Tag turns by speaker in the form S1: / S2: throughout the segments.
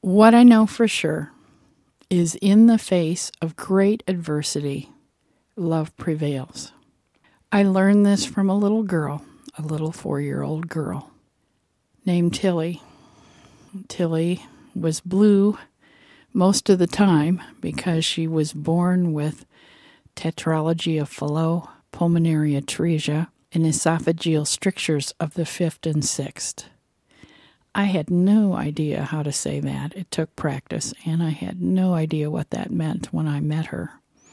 S1: What I know for sure is in the face of great adversity, love prevails. I learned this from a little girl, a little 4-year-old girl named Tilly. Tilly was blue most of the time because she was born with tetralogy of Fallot, pulmonary atresia, and esophageal strictures of the 5th and 6th. I had no idea how to say that. It took practice, and I had no idea what that meant when I met her.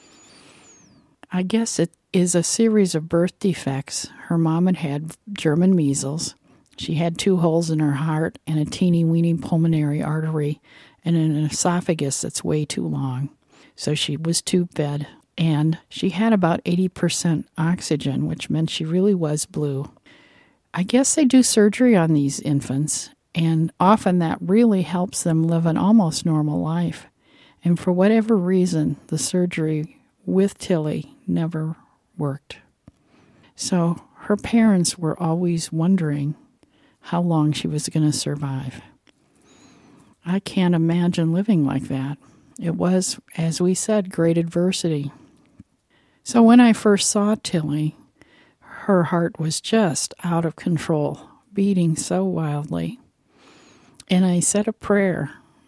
S1: I guess it is a series of birth defects. Her mom had German measles. She had 2 holes in her heart and a teeny-weeny pulmonary artery and an esophagus that's way too long. So she was tube-fed, and she had about 80% oxygen, which meant she really was blue. I guess they do surgery on these infants, and often that really helps them live an almost normal life. And for whatever reason, the surgery with Tilly never worked. So her parents were always wondering how long she was going to survive. I can't imagine living like that. It was, as we said, great adversity. So when I first saw Tilly, her heart was just out of control, beating so wildly. And I said a prayer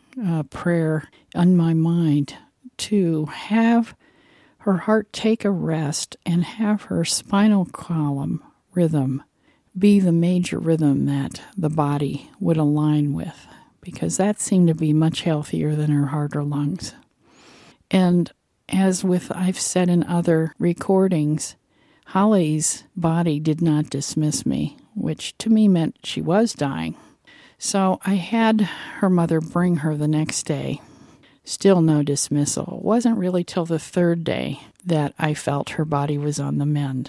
S1: on my mind to have her heart take a rest and have her spinal column rhythm be the major rhythm that the body would align with, because that seemed to be much healthier than her heart or lungs. And as with I've said in other recordings, Holly's body did not dismiss me, which to me meant she was dying. So I had her mother bring her the next day. Still no dismissal. It wasn't really till the 3rd day that I felt her body was on the mend.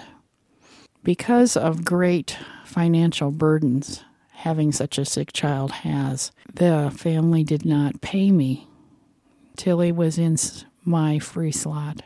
S1: Because of great financial burdens having such a sick child has, the family did not pay me. Tilly was in my free slot.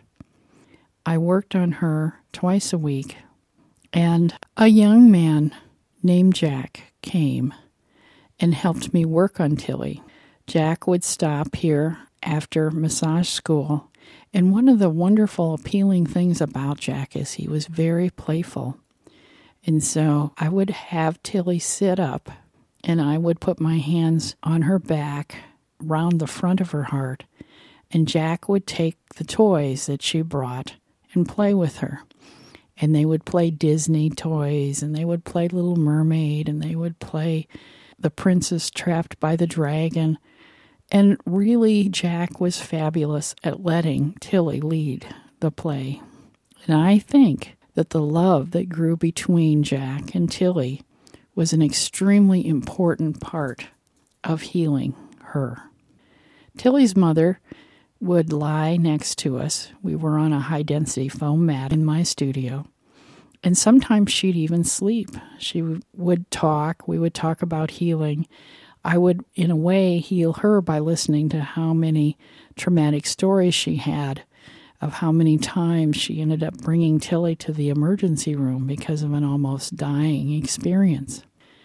S1: I worked on her twice a week, and a young man named Jack came and helped me work on Tilly. Jack would stop here after massage school, and one of the wonderful, appealing things about Jack is he was very playful. And so I would have Tilly sit up, and I would put my hands on her back, round the front of her heart, and Jack would take the toys that she brought and play with her. And they would play Disney toys, and they would play Little Mermaid, and they would play The Princess Trapped by the Dragon. And really, Jack was fabulous at letting Tilly lead the play. And I think that the love that grew between Jack and Tilly was an extremely important part of healing her. Tilly's mother would lie next to us. We were on a high-density foam mat in my studio. And sometimes she'd even sleep. She would talk. We would talk about healing. I would, in a way, heal her by listening to how many traumatic stories she had, of how many times she ended up bringing Tilly to the emergency room because of an almost dying experience.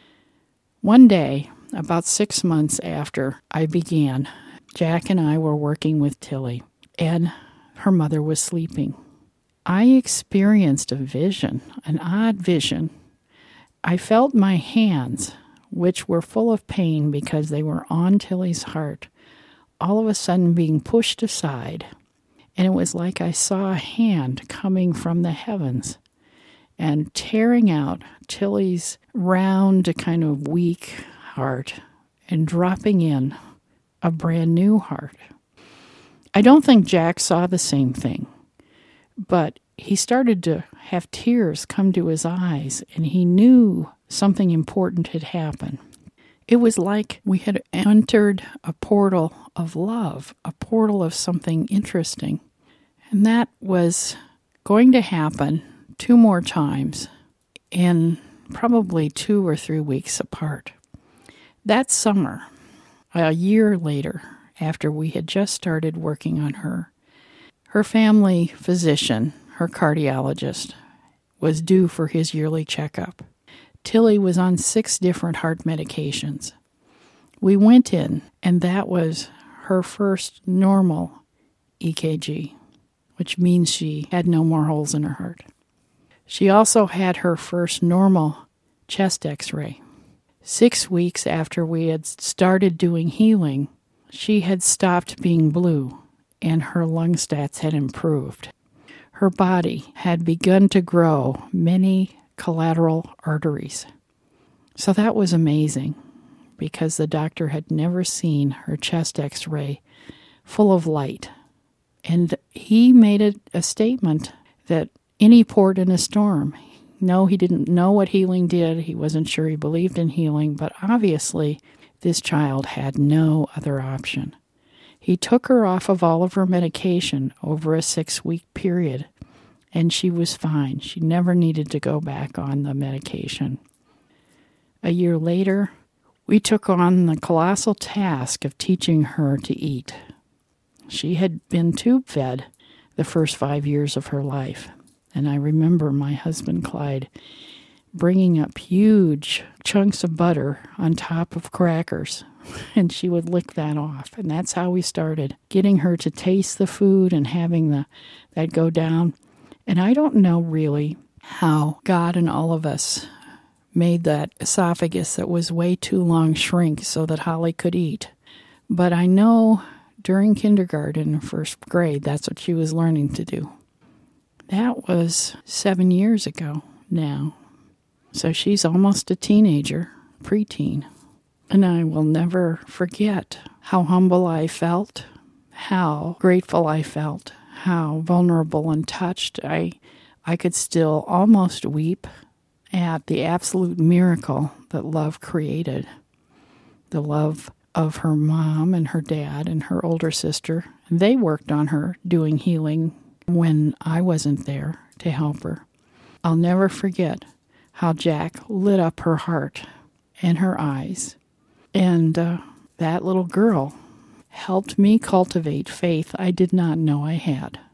S1: One day, about 6 months after I began, Jack and I were working with Tilly, and her mother was sleeping. I experienced a vision, an odd vision. I felt my hands, which were full of pain because they were on Tilly's heart, all of a sudden being pushed aside. And it was like I saw a hand coming from the heavens and tearing out Tilly's round, kind of weak heart and dropping in a brand new heart. I don't think Jack saw the same thing, but he started to have tears come to his eyes, and he knew something important had happened. It was like we had entered a portal of love, a portal of something interesting. And that was going to happen 2 more times in probably 2 or 3 weeks apart. That summer, a year later, after we had just started working on her, her family physician, her cardiologist, was due for his yearly checkup. Tilly was on 6 different heart medications. We went in, and that was her first normal EKG, which means she had no more holes in her heart. She also had her first normal chest x-ray. 6 weeks after we had started doing healing, she had stopped being blue, and her lung stats had improved. Her body had begun to grow many collateral arteries. So that was amazing, because the doctor had never seen her chest x-ray full of light. And he made a statement that any port in a storm. No, he didn't know what healing did. He wasn't sure he believed in healing, but obviously this child had no other option. He took her off of all of her medication over a 6-week period, and she was fine. She never needed to go back on the medication. A year later, we took on the colossal task of teaching her to eat. She had been tube-fed the first 5 years of her life, and I remember my husband Clyde bringing up huge chunks of butter on top of crackers, and she would lick that off. And that's how we started, getting her to taste the food and having that go down. And I don't know really how God and all of us made that esophagus that was way too long shrink so that Holly could eat. But I know during kindergarten, first grade, that's what she was learning to do. That was 7 years ago now. So she's almost a teenager, preteen. And I will never forget how humble I felt, how grateful I felt, how vulnerable and touched. I could still almost weep at the absolute miracle that love created. The love of her mom and her dad and her older sister. And they worked on her doing healing when I wasn't there to help her. I'll never forget how Jack lit up her heart and her eyes. And that little girl helped me cultivate faith I did not know I had.